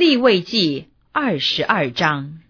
利未记22章。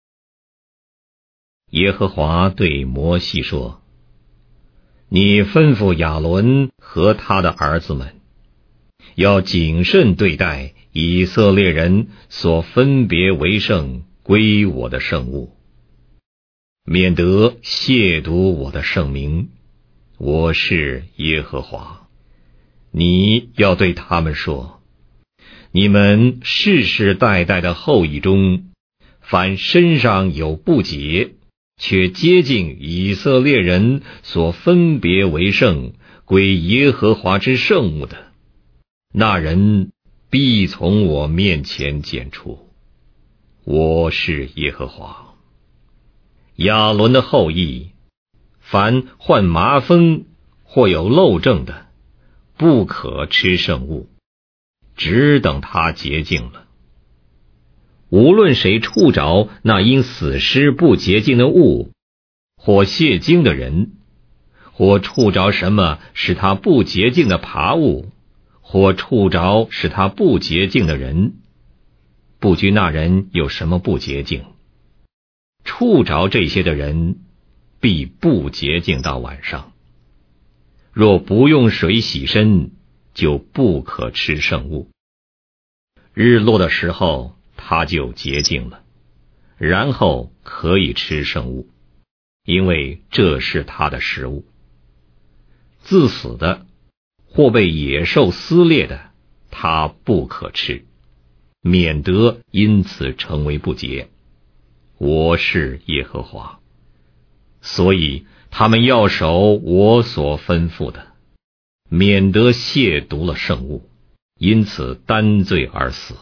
耶和华对摩西说：你吩咐亚伦和他的儿子们，要谨慎对待以色列人所分别为圣归我的圣物，免得亵渎我的圣名。我是耶和华。你要对他们说，你们世世代代的后裔中，凡身上有不洁却接近以色列人所分别为圣归耶和华之圣物的，那人必从我面前剪除。我是耶和华。亚伦的后裔，凡患麻风或有漏症的，不可吃圣物，只等他洁净了。无论谁触着那因死尸不洁净的物，或亵经的人，或触着什么使他不洁净的爬物，或触着使他不洁净的人，不拘那人有什么不洁净，触着这些的人必不洁净到晚上。若不用水洗身，就不可吃圣物。日落的时候他就洁净了，然后可以吃圣物，因为这是他的食物。自死的或被野兽撕裂的，他不可吃，免得因此成为不洁。我是耶和华。所以他们要守我所吩咐的，免得亵渎了圣物，因此担罪而死。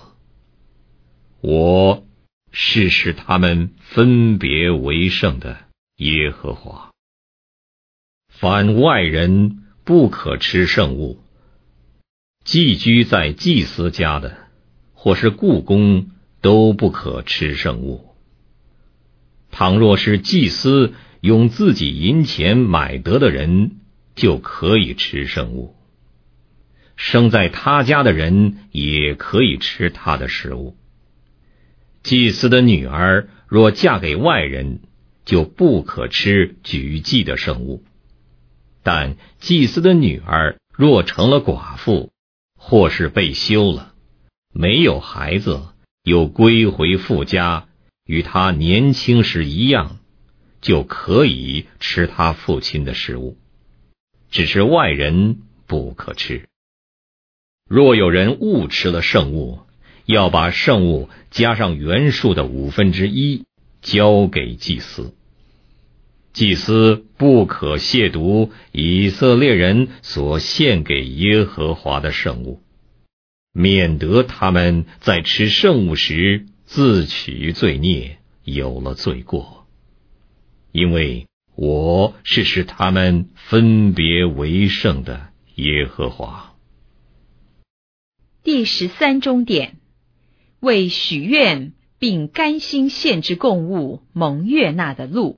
我是使他们分别为圣的耶和华。凡外人不可吃圣物，寄居在祭司家的或是雇工都不可吃圣物。倘若是祭司用自己银钱买得的人，就可以吃圣物。生在他家的人也可以吃他的食物。祭司的女儿若嫁给外人，就不可吃举祭的圣物。但祭司的女儿若成了寡妇，或是被休了，没有孩子，又归回父家，与他年轻时一样，就可以吃他父亲的食物，只是外人不可吃。若有人误吃了圣物，要把圣物加上原数的1/5交给祭司。祭司不可亵渎以色列人所献给耶和华的圣物，免得他们在吃圣物时自取罪孽，有了罪过。因为我是使他们分别为圣的耶和华。 第13钟点，为许愿并甘心献之供物蒙悦纳的路。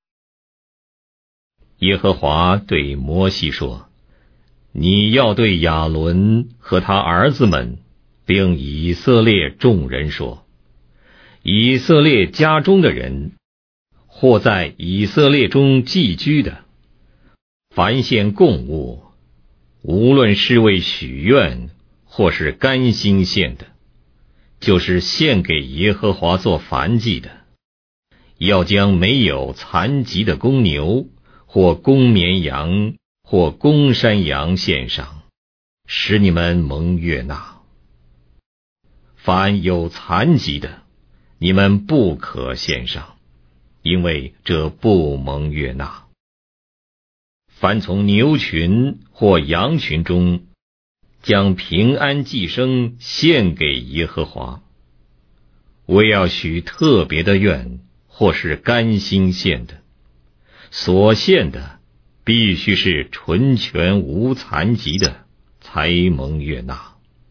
耶和华对摩西说：你要对亚伦和他儿子们，并以色列众人说，以色列家中的人，或在以色列中寄居的，凡献供物，无论是为许愿或是甘心献的，就是献给耶和华做燔祭的，要将没有残疾的公牛或公绵羊或公山羊献上，使你们蒙悦纳。凡有残疾的，你们不可献上，因为这不蒙悦纳。凡从牛群或羊群中将平安祭牲献给耶和华，为要许特别的愿或是甘心献的，所献的必须是纯全无残疾的，才蒙悦纳。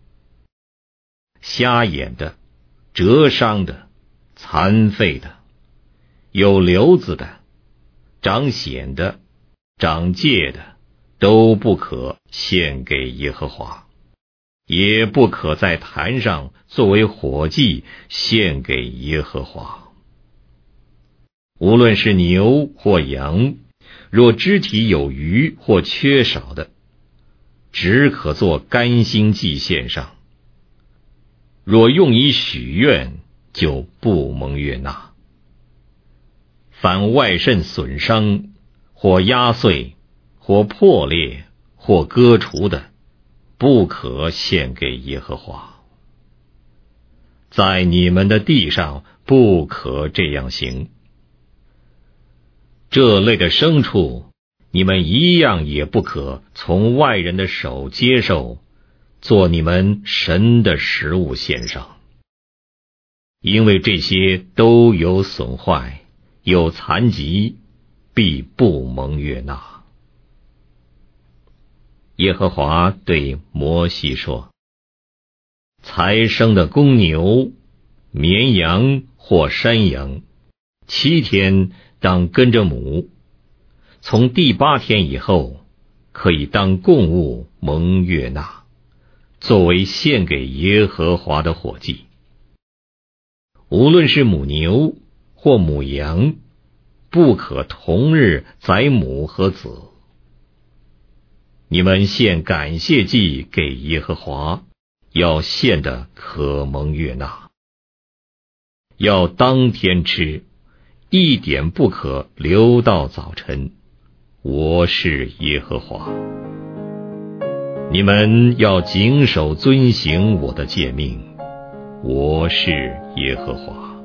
瞎眼的、折伤的、残废的、有瘤子的、长癣的、长疥的，都不可献给耶和华。 也不可在坛上作为火祭献给耶和华。无论是牛或羊，若肢体有余或缺少的，只可做甘心祭献上。若用以许愿，就不蒙悦纳。凡外肾损伤，或压碎，或破裂，或割除的，不可献给耶和华。在你们的地上不可这样行。这类的牲畜，你们一样也不可从外人的手接受，做你们神的食物献上，因为这些都有损坏，有残疾，必不蒙悦纳。耶和华对摩西说：才生的公牛、绵羊或山羊，7天当跟着母，从第8天以后，可以当供物蒙悦纳，作为献给耶和华的火祭。无论是母牛或母羊，不可同日宰母和子。你们献感谢祭给耶和华，要献的可蒙悦纳，要当天吃，一点不可留到早晨。我是耶和华。你们要谨守遵行我的诫命，我是耶和华。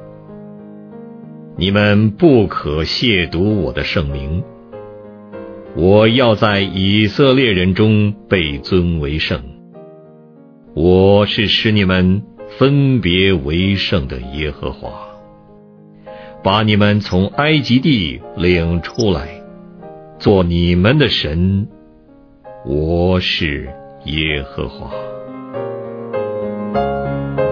你们不可亵渎我的圣名，我要在以色列人中被尊为圣。我是使你们分别为圣的耶和华，把你们从埃及地领出来，做你们的神。我是耶和华。